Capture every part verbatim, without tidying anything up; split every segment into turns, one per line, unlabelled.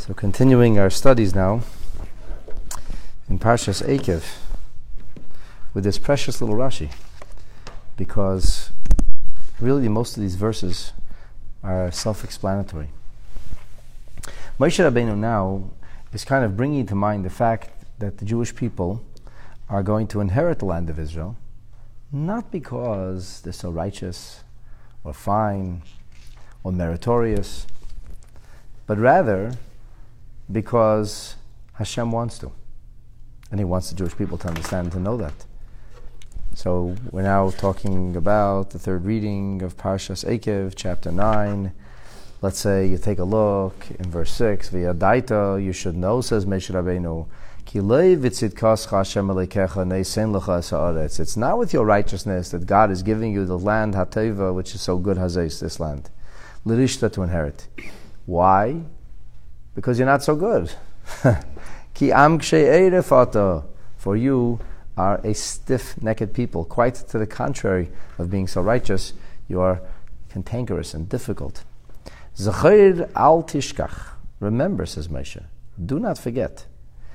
So continuing our studies now in Parshas Eikev with this precious little Rashi, because really most of these verses are self-explanatory. Moshe Rabbeinu now is kind of bringing to mind the fact that the Jewish people are going to inherit the land of Israel, not because they're so righteous or fine or meritorious, but rather because Hashem wants to. And He wants the Jewish people to understand and to know that. So we're now talking about the third reading of Parshas Eikev, chapter nine. Let's say you take a look in verse six. V'yadaita, you should know, says Moshe Rabbeinu, Ki lei v'tzidkascha Hashem Elokecha neisen lecha es haaretz. It's not with your righteousness that God is giving you the land Hateva, which is so good, Hazais, this land. L'rishta, to inherit. Why? Because you're not so good. Ki am kshe eiref ata. For you are a stiff-necked people. Quite to the contrary of being so righteous, you are cantankerous and difficult. Zachir al tishkach. Remember, says Moshe, do not forget.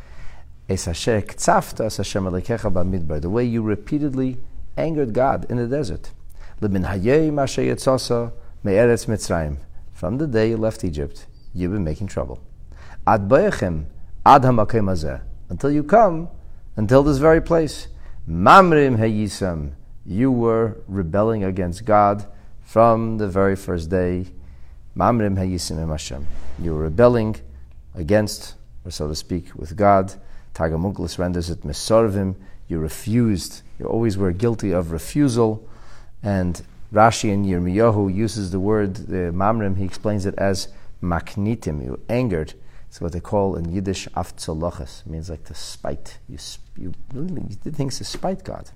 Es asher k'tzafta es Hashem Elokecha b'midbar. The way you repeatedly angered God in the desert. L'min hayim asher yitzasa me'eretz Mitzrayim. From the day you left Egypt, you've been making trouble. Ad bayechem ad hamakem hazeh. Until you come, until this very place. Mamrim hayisam. You were rebelling against God from the very first day. Mamrim hayisam em Hashem. You were rebelling against, or so to speak, with God. Targum Onkelos renders it mesorvim. You refused. You always were guilty of refusal. And Rashi in Yirmiyahu uses the word the mamrim. He explains it as maknitim. You angered. It's what they call in Yiddish aftzoloches. It means like to spite. You you, you did things to spite God.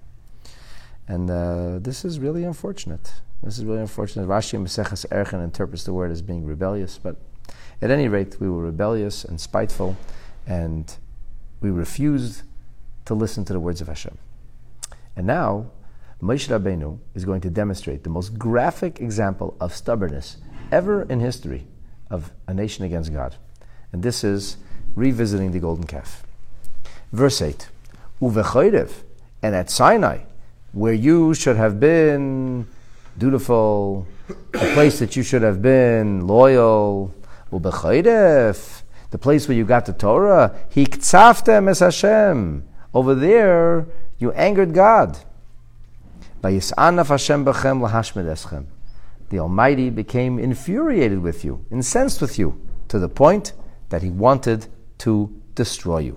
And uh, this is really unfortunate. This is really unfortunate. Rashi in Maseches Erchen interprets the word as being rebellious. But at any rate, we were rebellious and spiteful, and we refused to listen to the words of Hashem. And now, Moshe Rabbeinu is going to demonstrate the most graphic example of stubbornness ever in history of a nation against God. And this is revisiting the golden calf. Verse eight. Uvechayrev, and at Sinai, where you should have been dutiful, the place that you should have been loyal, Uvechayrev, the place where you got the Torah, Hiktzaftem es Hashem. Over there, you angered God. Vayis'anaf Hashem bechem lahashmed eschem. The Almighty became infuriated with you, incensed with you, to the point that He wanted to destroy you.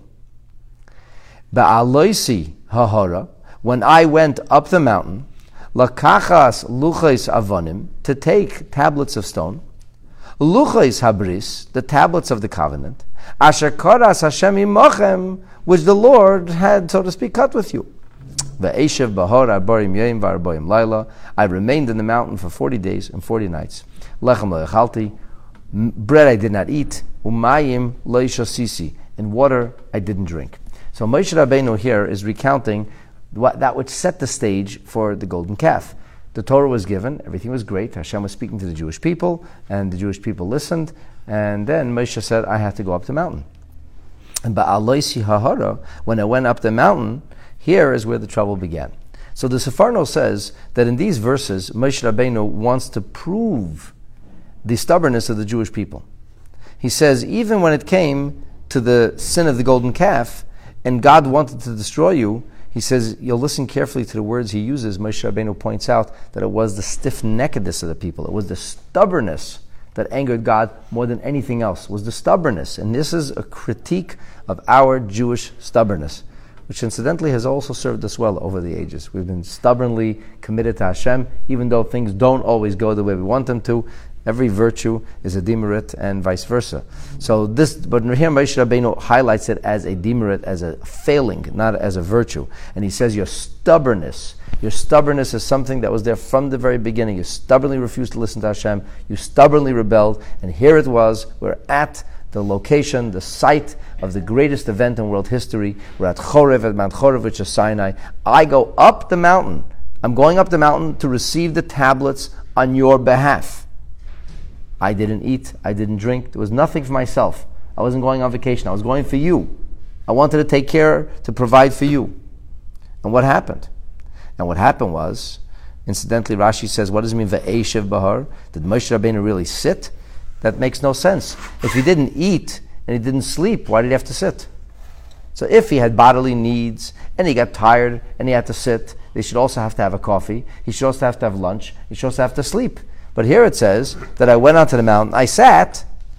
Ba'aloisi hahara, when I went up the mountain, lakachas luchais avonim, to take tablets of stone, luchais habris, the tablets of the covenant, asher karas Hashem imochem, which the Lord had, so to speak, cut with you. Ve'eshev bahar arbaim yom v'arbaim laila, I remained in the mountain for forty days and forty nights. Lechem lo echalti, bread I did not eat, umayim lo yishasisi, and water I didn't drink. So Moshe Rabbeinu here is recounting what, that which set the stage for the golden calf. The Torah was given, everything was great, Hashem was speaking to the Jewish people, and the Jewish people listened, and then Moshe said, I have to go up the mountain. And ba'aloisi hahara, when I went up the mountain, here is where the trouble began. So the Sefarno says that in these verses, Moshe Rabbeinu wants to prove the stubbornness of the Jewish people. He says, even when it came to the sin of the golden calf, and God wanted to destroy you, he says, you'll listen carefully to the words he uses. Moshe Rabbeinu points out that it was the stiff-neckedness of the people. It was the stubbornness that angered God more than anything else, was the stubbornness. And this is a critique of our Jewish stubbornness, which incidentally has also served us well over the ages. We've been stubbornly committed to Hashem, even though things don't always go the way we want them to. Every virtue is a demerit and vice versa. So this, but here Moshe Rabbeinu highlights it as a demerit, as a failing, not as a virtue. And he says your stubbornness, your stubbornness is something that was there from the very beginning. You stubbornly refused to listen to Hashem. You stubbornly rebelled. And here it was, we're at the location, the site of the greatest event in world history. We're at Chorev, at Mount Chorev, which is Sinai. I go up the mountain. I'm going up the mountain to receive the tablets on your behalf. I didn't eat, I didn't drink, there was nothing for myself. I wasn't going on vacation. I was going for you. I wanted to take care, to provide for you. And what happened? And what happened was, incidentally, Rashi says, what does it mean, Va'eshev Bahar? Did Moshe Rabbeinu really sit? That makes no sense. If he didn't eat and he didn't sleep, why did he have to sit? So if he had bodily needs and he got tired and he had to sit, they should also have to have a coffee. He should also have to have lunch. He should also have to sleep. But here it says that I went onto the mountain, I sat,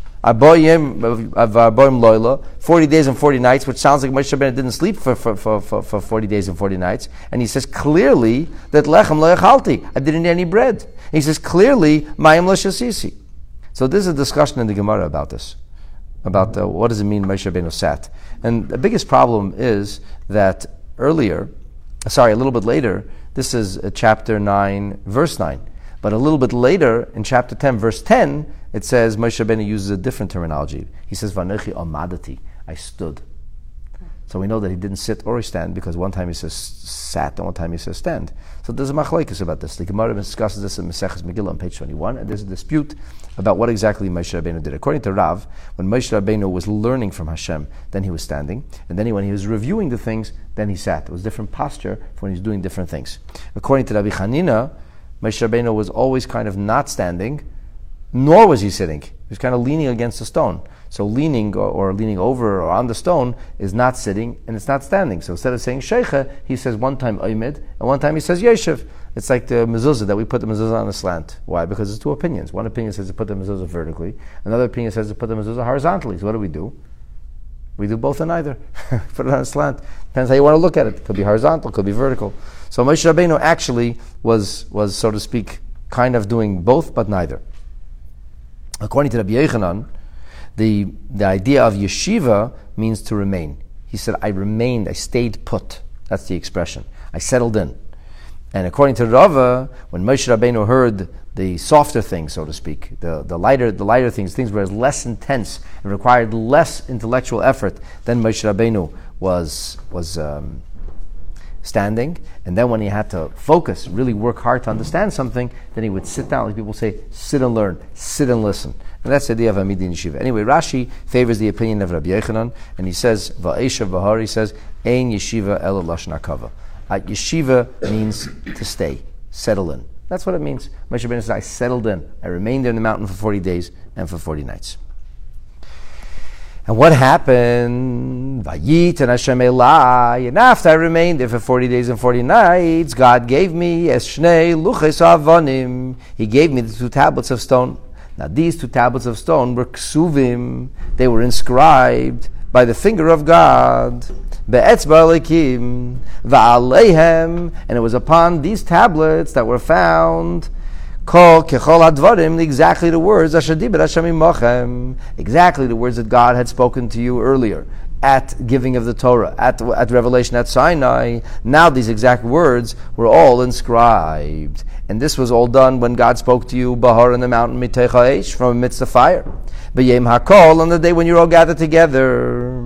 forty days and forty nights, which sounds like Moshe Rabbeinu didn't sleep for, for, for, for, for forty days and forty nights. And he says clearly that lechem lo yachalti, I didn't eat any bread. And he says clearly, mayim lo shasisi. So this is a discussion in the Gemara about this, about uh, what does it mean Moshe Rabbeinu sat. And the biggest problem is that earlier, sorry, a little bit later, this is uh, chapter nine, verse nine. But a little bit later, in chapter ten, verse ten, it says, Moshe Rabbeinu uses a different terminology. He says, Vanechi amadati, I stood. So we know that he didn't sit or stand, because one time he says sat, and one time he says stand. So there's a machlokes about this. The Gemara discusses this in Maseches Megillah on page twenty-one, and there's a dispute about what exactly Moshe Rabbeinu did. According to Rav, when Moshe Rabbeinu was learning from Hashem, then he was standing, and then he, when he was reviewing the things, then he sat. It was different posture for when he was doing different things. According to Rabbi Chanina, Moshe Rabbeinu was always kind of not standing, nor was he sitting. He was kind of leaning against a stone. So leaning or, or leaning over or on the stone is not sitting and it's not standing. So instead of saying sheikha, he says one time oimid and one time he says yeshiv. It's like the mezuzah, that we put the mezuzah on a slant. Why? Because there's two opinions. One opinion says to put the mezuzah vertically. Another opinion says to put the mezuzah horizontally. So what do we do? We do both and neither. Put it on a slant. Depends how you want to look at it. It could be horizontal, could be vertical. So Moshe Rabbeinu actually was, was, so to speak, kind of doing both but neither. According to Rabbi Yochanan, the, the idea of yeshiva means to remain. He said, I remained, I stayed put. That's the expression. I settled in. And according to Rava, when Moshe Rabbeinu heard the softer things, so to speak, the, the lighter the lighter things, things were less intense and required less intellectual effort, then Moshe Rabbeinu was was um, standing. And then when he had to focus, really work hard to understand something, then he would sit down, like people say, sit and learn, sit and listen. And that's the idea of Amidi Yeshiva. Anyway, Rashi favors the opinion of Rabbi Yochanan, and he says, Va'eshev Bahar, he says, Ein Yeshiva Ela Lashon Hakava. Uh, yeshiva means to stay, settle in. That's what it means. Moshe Rabbeinu says, I settled in. I remained there in the mountain for forty days and for forty nights. And what happened? Vayit and Hashem Elai. And after I remained there for forty days and forty nights, God gave me es shnei luches avonim. He gave me the two tablets of stone. Now these two tablets of stone were ksuvim. They were inscribed by the finger of God. Be'etzba Elokim va'aleihem, and it was upon these tablets that were found kol kechol hadvarim, exactly the words asher diber Hashem imachem, exactly the words that God had spoken to you earlier at giving of the Torah, at at revelation at Sinai. Now these exact words were all inscribed, and this was all done when God spoke to you bahar in the mountain mitei ha'esh, from amidst the fire, b'yem hakol, on the day when you're all gathered together.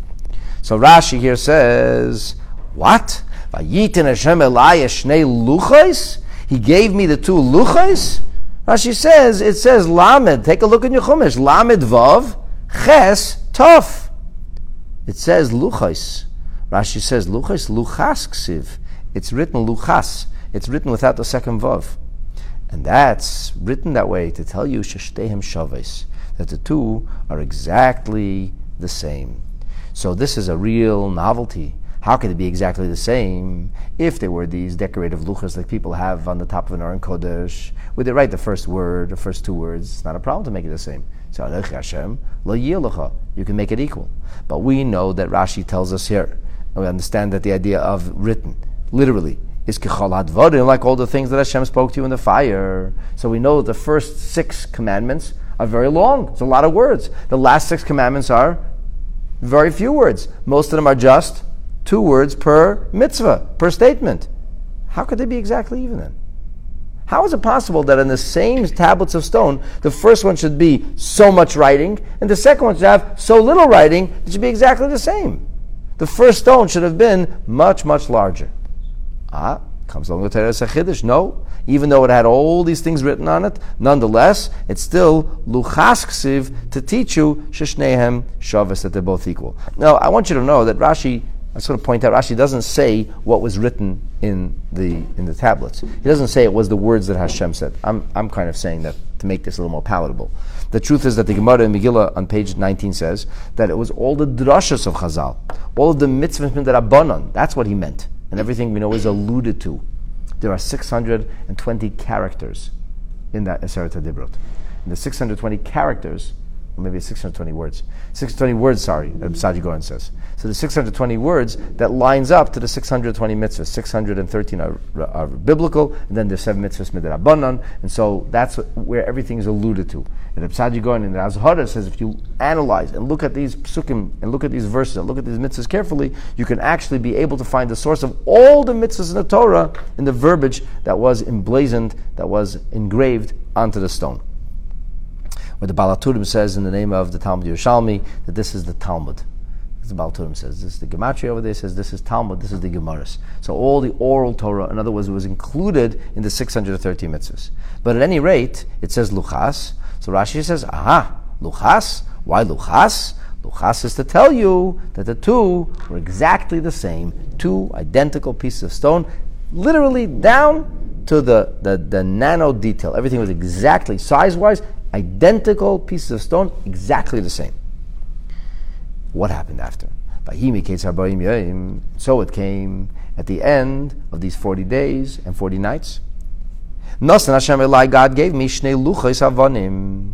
So Rashi here says, what? Vayitin Hashem Elai shnei luchos? He gave me the two luchos? Rashi says, it says lamed. Take a look in your chumash. Lamed vav, ches, tof. It says luchos. Rashi says luchos, luchas ksiv. It's written luchas. It's written without the second vav. And that's written that way to tell you sheshtehem shaves, that the two are exactly the same. So this is a real novelty. How could it be exactly the same if there were these decorative luchas like people have on the top of an Aron Kodesh? Would they write the first word, the first two words? It's not a problem to make it the same. So Alech Hashem lo yilecha, you can make it equal. But we know that Rashi tells us here, and we understand that the idea of written, literally, is kechol hadvarim, like all the things that Hashem spoke to you in the fire. So we know the first six commandments are very long. It's a lot of words. The last six commandments are very few words. Most of them are just two words per mitzvah, per statement. How could they be exactly even then? How is it possible that in the same tablets of stone, the first one should be so much writing, and the second one should have so little writing, it should be exactly the same? The first stone should have been much, much larger. Ah, Comes along with Teres HaChiddush. No, even though it had all these things written on it, nonetheless, it's still Luchas Ksiv to teach you Sheshnehem Shavis, that they're both equal. Now, I want you to know that Rashi, I just want to point out, Rashi doesn't say what was written in the in the tablets. He doesn't say it was the words that Hashem said. I'm I'm kind of saying that to make this a little more palatable. The truth is that the Gemara in Megillah on page nineteen says that it was all the drashas of Chazal, all of the mitzvahs d'Rabbanan. That's what he meant. And everything we know is alluded to. There are six hundred twenty characters in that Aseret HaDibrot. And the six hundred twenty characters, or maybe six hundred twenty words, six hundred twenty words, sorry, Saadia Gaon says. So the six hundred twenty words that lines up to the six hundred twenty mitzvahs. six hundred thirteen are, are biblical, and then there's seven mitzvahs midrabanan, and so that's what, where everything is alluded to. And Saadia Gaon in the Azhara says if you analyze and look at these psukim and look at these verses and look at these mitzvahs carefully, you can actually be able to find the source of all the mitzvahs in the Torah in the verbiage that was emblazoned, that was engraved onto the stone. Where the Baal HaTurim says in the name of the Talmud Yerushalmi that this is the Talmud. The Baal HaTurim says this is the Gematria over there, says this is Talmud, this is the Gemaras. So all the oral Torah, in other words, was included in the six hundred thirty mitzvahs. But at any rate, it says Luchas. So Rashi says, aha, Luchas? Why Luchas? Luchas is to tell you that the two were exactly the same, two identical pieces of stone, literally down to the, the, the nano detail. Everything was exactly, size-wise, identical pieces of stone, exactly the same. What happened after? So it came at the end of these forty days and forty nights. God gave me shnei luchos avanim.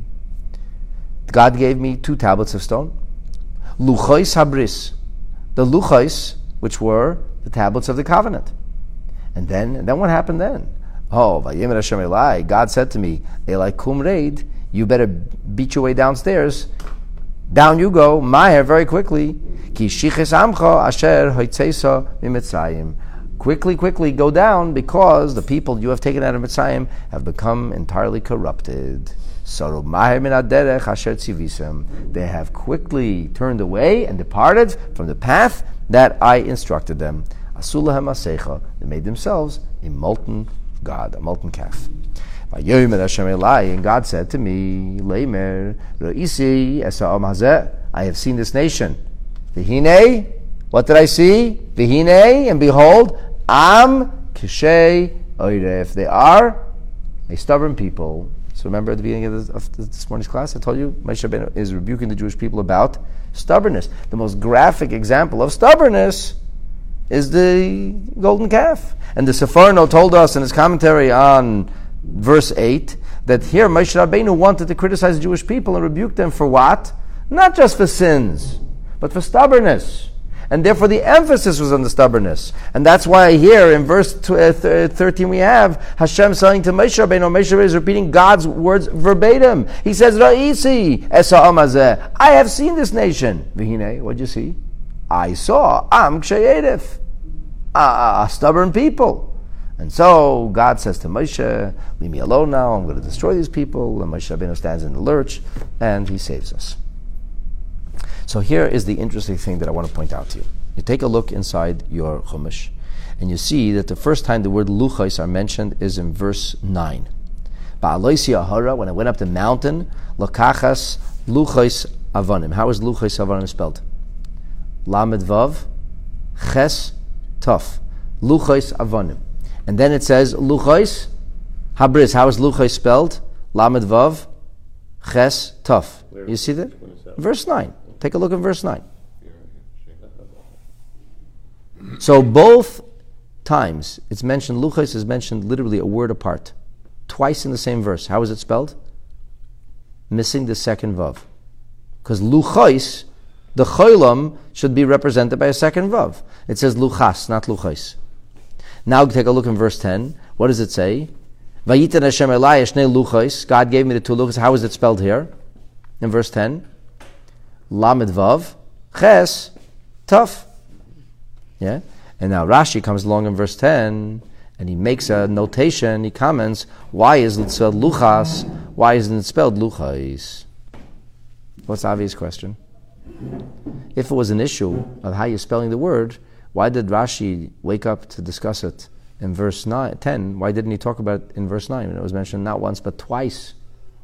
God gave me two tablets of stone. Luchos habris. The luchos, which were the tablets of the covenant. And then, and then what happened then? Oh, Vayemer Hashem Elai. God said to me, Elai kum reid. You better beat your way downstairs. Down you go, Maher, very quickly. Ki shiches amcha asher hoitzeisa mimitzrayim. Quickly, quickly go down, because the people you have taken out of Mitzrayim have become entirely corrupted. So Maher min haderech asher tzivisem. They have quickly turned away and departed from the path that I instructed them. Asulahem asecha. They made themselves a molten god, a molten calf. And God said to me, Leimer, Re'isi esa am hazeh. I have seen this nation. V'hinei, what did I see? V'hinei, and behold, am kishei oiref. They are a stubborn people. So remember at the beginning of this, of this morning's class, I told you, Moshe Rabbeinu is rebuking the Jewish people about stubbornness. The most graphic example of stubbornness is the golden calf. And the Sefarno told us in his commentary on verse eight, that here Moshe Rabbeinu wanted to criticize the Jewish people and rebuke them for what? Not just for sins, but for stubbornness. And therefore the emphasis was on the stubbornness. And that's why here in verse thirteen we have Hashem saying to Moshe Rabbeinu, Moshe Rabbeinu is repeating God's words verbatim. He says, Ra'isi esa am hazeh. I have seen this nation. V'hinei, what'd you see? I saw Am Kshei Eiref, a stubborn people. And so God says to Moshe, leave me alone now, I'm going to destroy these people. And Moshe Rabbeinu stands in the lurch, and he saves us. So here is the interesting thing that I want to point out to you. You take a look inside your Chumash, and you see that the first time the word luchos are mentioned is in verse nine. Ba'aloisi ahara, when I went up the mountain, lokachas luchos avanim. How is luchos avanim spelled? Lamed vav, ches, taf. Luchos avanim. And then it says, Luchos habris. How is Luchos spelled? Lamed vav, ches, taf. You see that? Verse nine. Take a look at verse nine. So both times it's mentioned, Luchos is mentioned literally a word apart. Twice in the same verse. How is it spelled? Missing the second vav. Because Luchos, the cholam, should be represented by a second vav. It says Luchas, not Luchos. Now take a look in verse ten. What does it say? Vayitan Hashem Elai shnei luchos. God gave me the two luchos. How is it spelled here? In verse ten. Lamed vav, ches, taf. Yeah? And now Rashi comes along in verse ten, and he makes a notation, he comments, why is it spelled luchas? Why isn't it spelled luchos? What's the obvious question? If it was an issue of how you're spelling the word, why did Rashi wake up to discuss it in verse nine, ten, why didn't he talk about it in verse nine when it was mentioned not once but twice?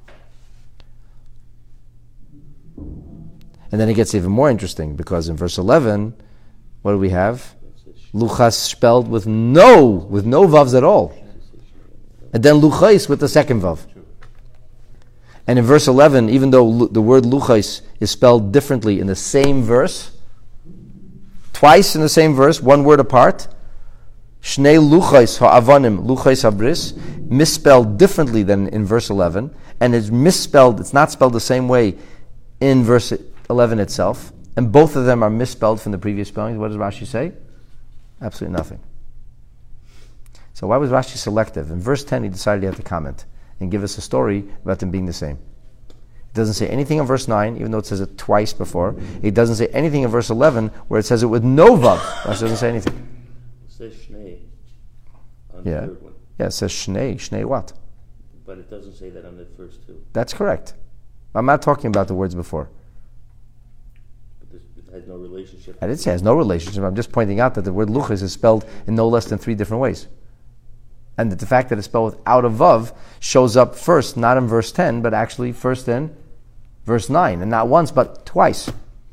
And then it gets even more interesting because in verse eleven, what do we have? Luchas spelled with no, with no vavs at all. And then luchais with the second vav. And in verse eleven, even though lu- the word luchais is spelled differently in the same verse, twice in the same verse, one word apart, shnei luchais ha'avanim, luchais habris, misspelled differently than in verse eleven, and it's misspelled, it's not spelled the same way in verse eleven itself, and both of them are misspelled from the previous spellings. What does Rashi say? Absolutely nothing. So why was Rashi selective? In verse ten, he decided he had to comment and give us a story about them being the same. It doesn't say anything in verse nine, even though it says it twice before. It doesn't say anything in verse eleven, where it says it with no vav. Rashi doesn't say anything.
It says shnei on
Yeah.
the third one.
Yeah, it says shnei. Shnei what?
But it doesn't say that on the first two.
That's correct. I'm not talking about the words before.
But this, it has no relationship.
I did say it has no relationship. I'm just pointing out that the word luchas is spelled in no less than three different ways. And that the fact that it's spelled without a vav shows up first, not in verse ten, but actually first in verse nine. And not once, but twice.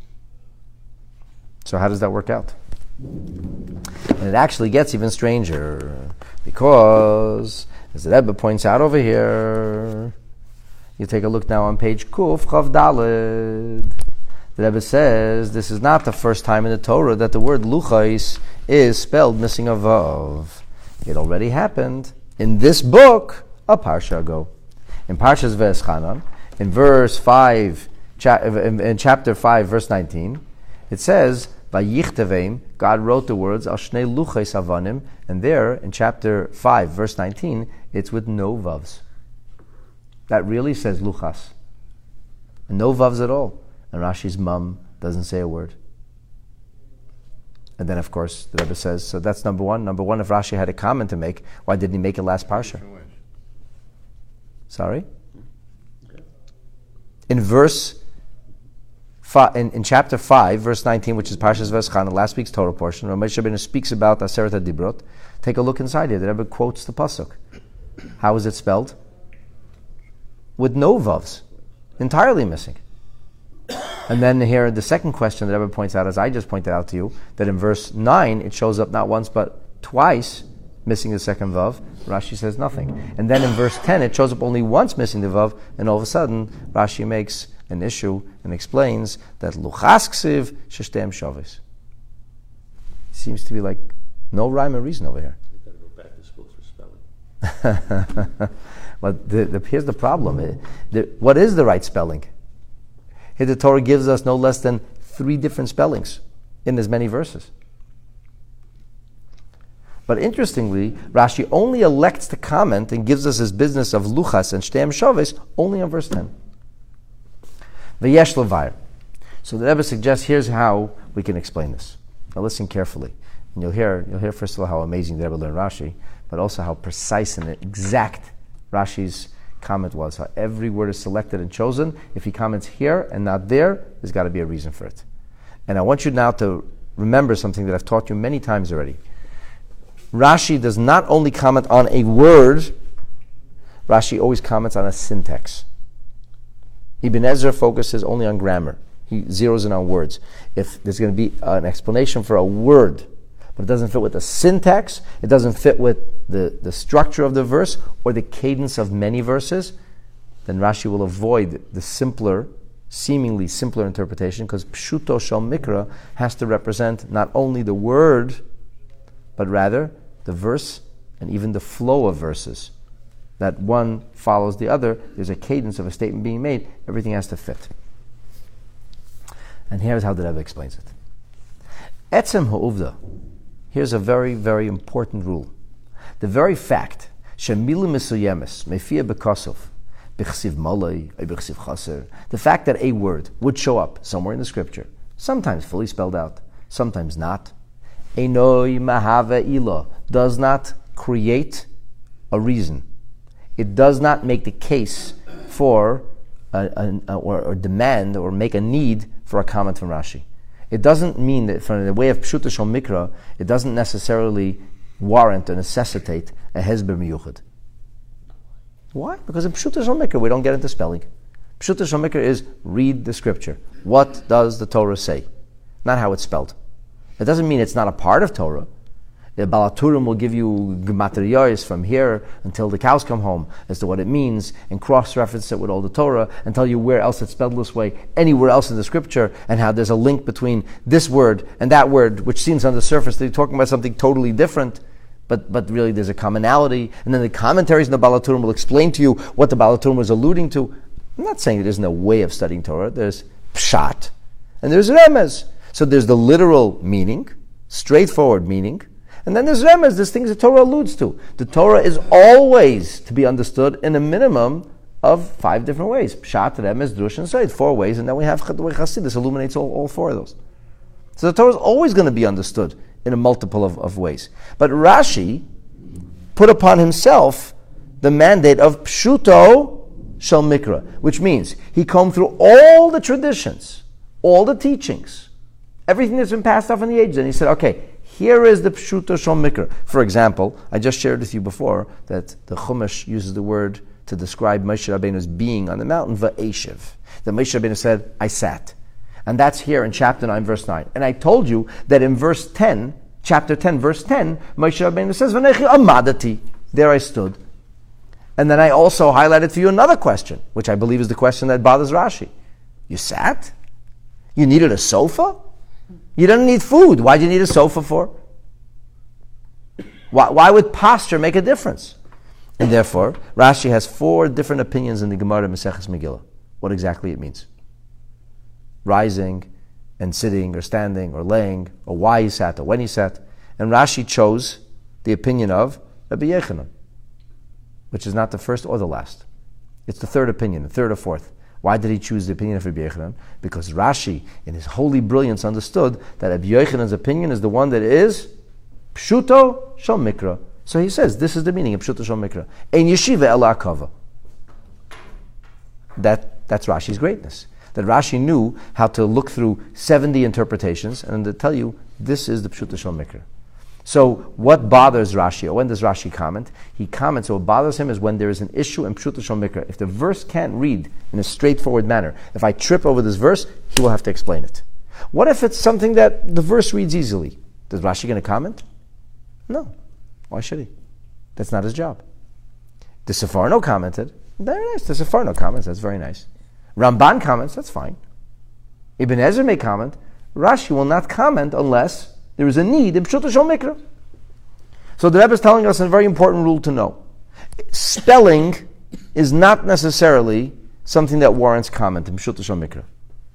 So how does that work out? And it actually gets even stranger. Because, as the Rebbe points out over here, you take a look now on page Kuf Chav Daled. The Rebbe says this is not the first time in the Torah that the word luchais is spelled missing a vav. It already happened in this book a parsha ago. In Parshas Ve'eschanan, in verse five, cha- in, in chapter five, verse nineteen, it says, "Vayichtevim." God wrote the words al shnei luchais avanim, and there in chapter five, verse nineteen, it's with no vavs. That really says luchas, and no vavs at all. And Rashi's mum doesn't say a word. And then, of course, the Rebbe says, so that's number one. Number one, if Rashi had a comment to make, why didn't he make it last parsha? Sorry? In verse, fi- in, in chapter five, verse nineteen, which is Parshas Ve'eschanan, last week's Torah portion, Ramesh Rabbeinu speaks about Aseret HaDibrot. Take a look inside here. The Rebbe quotes the pasuk. How is it spelled? With no vavs. Entirely missing. And then here, the second question that Rebbe points out, as I just pointed out to you, that in verse nine, it shows up not once but twice, missing the second vav. Rashi says nothing. And then in verse ten, it shows up only once missing the vav, and all of a sudden, Rashi makes an issue and explains that luchas ksiv sheshtem shavis. Seems to be like no rhyme or reason over here.
We've got to go back to school for spelling.
But the, the, here's the problem. It, the, what is the right spelling? Here the Torah gives us no less than three different spellings in as many verses. But interestingly, Rashi only elects to comment and gives us his business of luchas and shtem shavis only on verse ten. V'yesh levayr. So the Rebbe suggests here's how we can explain this. Now listen carefully, and you'll hear you'll hear first of all how amazing the Rebbe learned Rashi, but also how precise and exact Rashi's comment was, how every word is selected and chosen. If he comments here and not there, there's got to be a reason for it. And I want you now to remember something that I've taught you many times already. Rashi does not only comment on a word, Rashi always comments on a syntax. Ibn Ezra focuses only on grammar. He zeroes in on words. If there's going to be an explanation for a word, but it doesn't fit with the syntax, it doesn't fit with the, the structure of the verse or the cadence of many verses, then Rashi will avoid the simpler, seemingly simpler interpretation, because Pshuto Shel Mikra has to represent not only the word, but rather the verse and even the flow of verses. That one follows the other, there's a cadence of a statement being made, everything has to fit. And here's how the Rebbe explains it. Etzem ha'uvda. Here's a very, very important rule. The very fact, shemilu mesuyemes, mefia bekosov, bichsiv malay, bichsiv chaser, the fact that a word would show up somewhere in the scripture, sometimes fully spelled out, sometimes not, enoi mahave ilo, does not create a reason. It does not make the case for a, a, a, or, or demand or make a need for a comment from Rashi. It doesn't mean that from the way of Pshuta Shel Mikra, it doesn't necessarily warrant or necessitate a hezber miyuchad. Why? Because in Pshuta Shal Mikra we don't get into spelling. Pshuta Shal Mikra is read the scripture. What does the Torah say? Not how it's spelled. It doesn't mean it's not a part of Torah. The Balaturim will give you gematriyos from here until the cows come home as to what it means, and cross-reference it with all the Torah and tell you where else it's spelled this way, anywhere else in the scripture, and how there's a link between this word and that word, which seems on the surface that you're talking about something totally different, but but really there's a commonality. And then the commentaries in the Balaturim will explain to you what the Balaturim was alluding to. I'm not saying there's no way of studying Torah. There's pshat, and there's remez. So there's the literal meaning, straightforward meaning, and then there's remez, there's things the Torah alludes to. The Torah is always to be understood in a minimum of five different ways. Pshat, remez, drush, and seid. Four ways, and then we have the way Chassidus illuminates all, all four of those. So the Torah is always going to be understood in a multiple of, of ways. But Rashi put upon himself the mandate of Pshuto Shal Mikra, which means he combed through all the traditions, all the teachings, everything that's been passed off in the ages, and he said, okay, here is the Pshuto Shal Mikra. For example, I just shared with you before that the Chumash uses the word to describe Moshe Rabbeinu's being on the mountain, Va'eshev. That Moshe Rabbeinu said, I sat. And that's here in chapter nine, verse nine. And I told you that in verse ten, chapter ten, verse ten, Moshe Rabbeinu says, V'nechi amadati. There I stood. And then I also highlighted for you another question, which I believe is the question that bothers Rashi. You sat? You needed a sofa? You don't need food. Why do you need a sofa for? Why, why would posture make a difference? And therefore, Rashi has four different opinions in the Gemara Maseches Megillah. What exactly it means. Rising and sitting or standing or laying, or why he sat or when he sat. And Rashi chose the opinion of Rabbi Yechanan, which is not the first or the last. It's the third opinion, the third or fourth. Why did he choose the opinion of Rabbi Yechanan? Because Rashi, in his holy brilliance, understood that Rabbi Yechanan's opinion is the one that is Pshuto Shal Mikra. So he says, this is the meaning of Pshuto Shal Mikra. Ein yeshiva ela akava. That, that's Rashi's greatness. That Rashi knew how to look through seventy interpretations and to tell you, this is the Pshuto Shal Mikra. So what bothers Rashi, or when does Rashi comment? He comments, so what bothers him is when there is an issue in Pshuto Shal Mikra. If the verse can't read in a straightforward manner, if I trip over this verse, he will have to explain it. What if it's something that the verse reads easily? Is Rashi going to comment? No. Why should he? That's not his job. The Sefarno commented. Very nice. The Sefarno comments. That's very nice. Ramban comments. That's fine. Ibn Ezra may comment. Rashi will not comment unless there is a need in Pshuto Shal Mikra. So the Rebbe is telling us a very important rule to know. Spelling is not necessarily something that warrants comment in Pshuto Shal Mikra.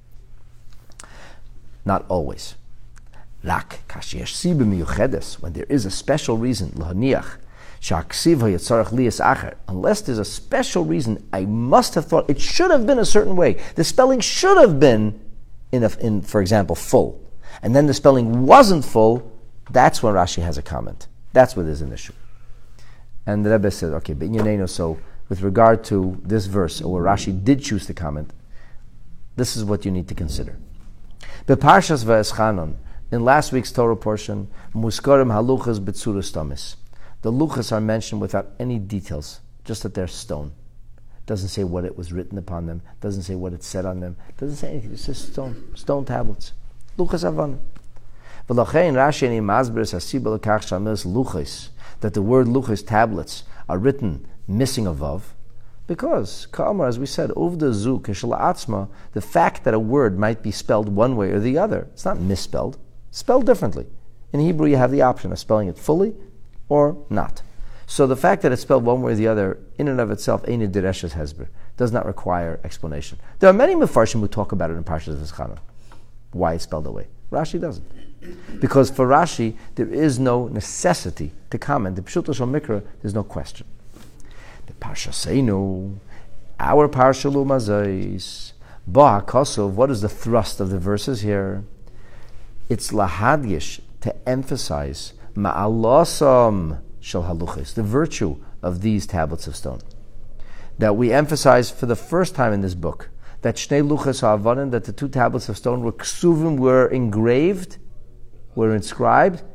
Not always. Rak kashesh siba miyuchedes, when there is a special reason, lahaniach, shaksiv hayatzarach liyas acher. Unless there's a special reason, I must have thought it should have been a certain way. The spelling should have been in, a, in for example, full. And then the spelling wasn't full, that's when Rashi has a comment. That's where there's an issue. And the Rebbe said, okay, but Yaneno, so with regard to this verse, or where Rashi did choose to comment, this is what you need to consider. Beparshas Va'eschanon, in last week's Torah portion, Muskarim haluchas b'tzuras tamis. The luchas are mentioned without any details, just that they're stone. Doesn't say what it was written upon them, doesn't say what it said on them, doesn't say anything, it's just stone, stone tablets. Luchas Avon. V'lochein Rashi ani masberes hasiba l'kach shamilas luchas, that the word luchas, tablets, are written missing a vav, because ka'amar, as we said, uvda zu k'shel atzma, the fact that a word might be spelled one way or the other, it's not misspelled, spelled differently. In Hebrew, you have the option of spelling it fully or not. So the fact that it's spelled one way or the other, in and of itself, ein direshes hezber, does not require explanation. There are many mefarshim who talk about it in Parshas V'eschanon, why it's spelled away. Rashi doesn't. Because for Rashi, there is no necessity to comment. The Pshuto Shal Mikra, there's no question. The Parsha Seinu, our Parsha Lumazais, Ba HaKosov, what is the thrust of the verses here? It's lahadgish, to emphasize ma'alosam shel haluchis, the virtue of these tablets of stone. That we emphasize for the first time in this book, that Shnei Luchas HaAvanim, that the two tablets of stone were ksuvim, were engraved, were inscribed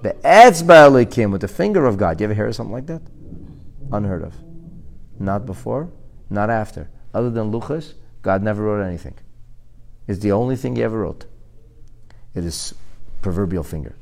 Be'etzba Elokim, with the finger of God. You ever hear of something like that? Unheard of. Not before, not after. Other than Luchas, God never wrote anything. It's the only thing he ever wrote. It is proverbial finger.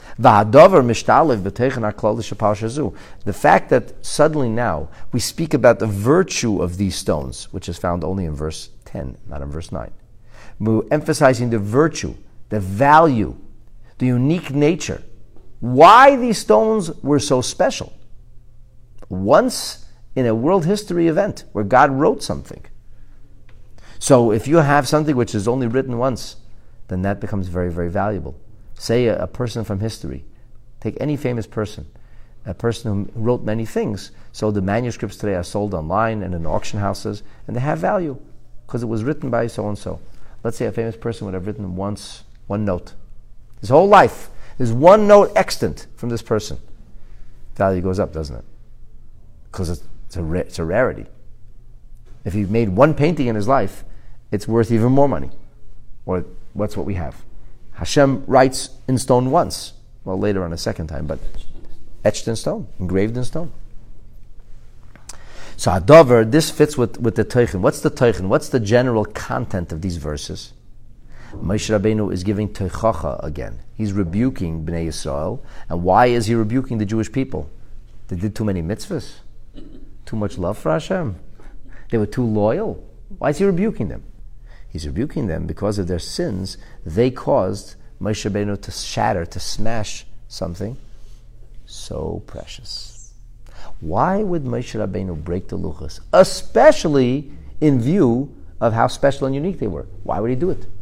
The fact that suddenly now we speak about the virtue of these stones, which is found only in verse ten, not in verse nine. We're emphasizing the virtue, the value, the unique nature. Why these stones were so special. Once in a world history event where God wrote something. So if you have something which is only written once, then that becomes very, very valuable. Say a, a person from history. Take any famous person, a person who wrote many things. So the manuscripts today are sold online and in auction houses, and they have value because it was written by so-and-so. Let's say a famous person would have written once one note. His whole life, there's one note extant from this person. Value goes up, doesn't it? Because it's, it's, a, ra- it's a rarity. If he made one painting in his life, it's worth even more money. Or what's what we have? Hashem writes in stone once. Well, later on a second time, but etched in stone, engraved in stone. So Adover, this fits with, with the Teichen. What's the Teichen? What's the general content of these verses? Moshe Rabbeinu is giving Teichacha again. He's rebuking Bnei Yisrael. And why is he rebuking the Jewish people? They did too many mitzvahs. Too much love for Hashem. They were too loyal. Why is he rebuking them? He's rebuking them because of their sins. They caused Moshe Rabbeinu to shatter, to smash something so precious. Why would Moshe Rabbeinu break the luchos? Especially in view of how special and unique they were. Why would he do it?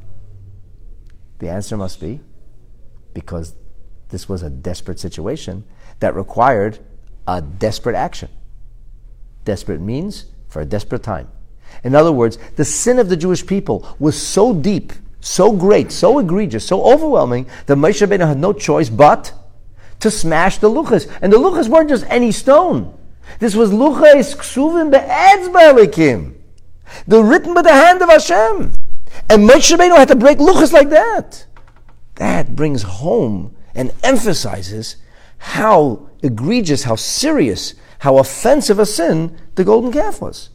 The answer must be because this was a desperate situation that required a desperate action. Desperate means for a desperate time. In other words, the sin of the Jewish people was so deep, so great, so egregious, so overwhelming that Moshe Rabbeinu had no choice but to smash the luchos. And the luchos weren't just any stone. This was luchos ksuvim be'etzba Elokim. They're written by the hand of Hashem. And Moshe Rabbeinu had to break luchos like that. That brings home and emphasizes how egregious, how serious, how offensive a sin the golden calf was.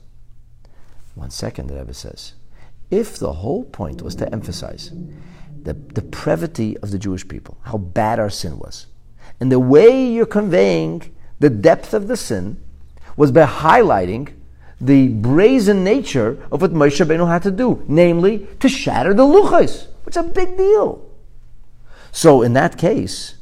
One second, the Rebbe says, if the whole point was to emphasize the depravity of the Jewish people, how bad our sin was, and the way you're conveying the depth of the sin was by highlighting the brazen nature of what Moshe Rabbeinu had to do, namely to shatter the luchos, which is a big deal. So in that case,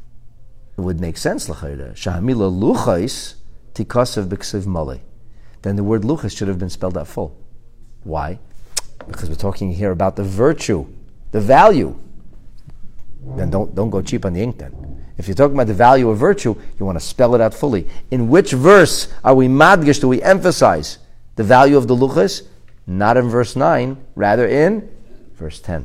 it would make sense, l'chayre, shahamila luchos tikasev b'ksiv malei. Then the word luchos should have been spelled out full. Why? Because we're talking here about the virtue, the value. Then don't, don't go cheap on the ink then. If you're talking about the value of virtue, you want to spell it out fully. In which verse are we madgish, do we emphasize the value of the luchos? Not in verse nine, rather in verse ten.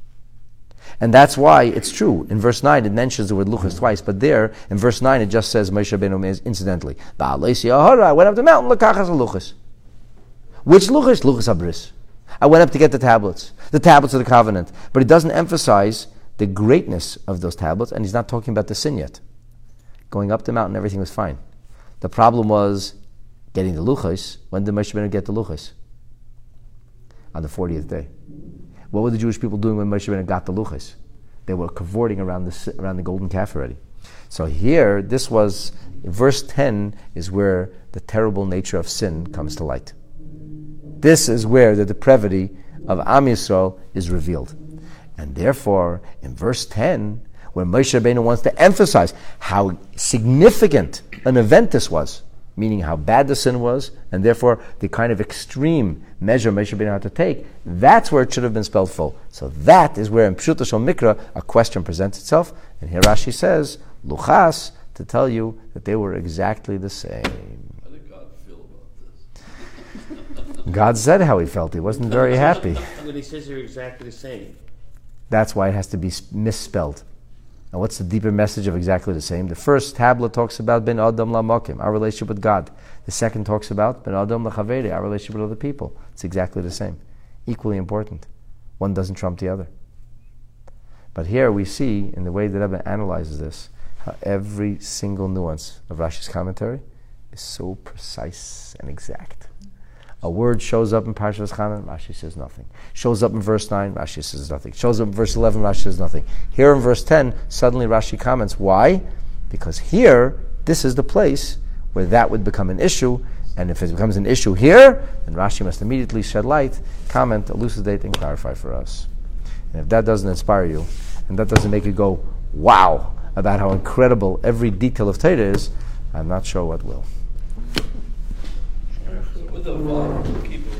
And that's why it's true. In verse nine, it mentions the word luchos twice, but there, in verse nine, it just says, Moshe Rabbeinu, incidentally, I went up the mountain, lakachas luchos. Which luchos? Luchos abris. I went up to get the tablets, the tablets of the covenant. But he doesn't emphasize the greatness of those tablets, and he's not talking about the sin yet. Going up the mountain, everything was fine. The problem was getting the luchos. When did Moshe Rabbeinu get the luchos? On the fortieth day. What were the Jewish people doing when Moshe Rabbeinu got the luchos? They were cavorting around the around the golden calf already. So here, this was, verse ten is where the terrible nature of sin comes to light. This is where the depravity of Am Yisrael is revealed. And therefore, in verse ten, where Moshe Rabbeinu wants to emphasize how significant an event this was, meaning how bad the sin was, and therefore the kind of extreme measure Moshe Rabbeinu had to take, that's where it should have been spelled full. So that is where in Pshuto Shel Mikra a question presents itself, and here Rashi says, Luchas, to tell you that they were exactly the same.
How did God feel about this?
God said how he felt. He wasn't very happy.
When he says they're exactly the same.
That's why it has to be misspelled. And what's the deeper message of exactly the same? The first tablet talks about Ben Adam LaMakim, our relationship with God. The second talks about Ben Adam LaChaveri, our relationship with other people. It's exactly the same. Equally important. One doesn't trump the other. But here we see, in the way that Rebbe analyzes this, how every single nuance of Rashi's commentary is so precise and exact. A word shows up in Parshas Chanan, Rashi says nothing. Shows up in verse nine, Rashi says nothing. Shows up in verse eleven, Rashi says nothing. Here in verse ten, suddenly Rashi comments. Why? Because here, this is the place where that would become an issue, and if it becomes an issue here, then Rashi must immediately shed light, comment, elucidate, and clarify for us. And if that doesn't inspire you, and that doesn't make you go, wow, about how incredible every detail of Torah is, I'm not sure what will.
With the volume, keep it.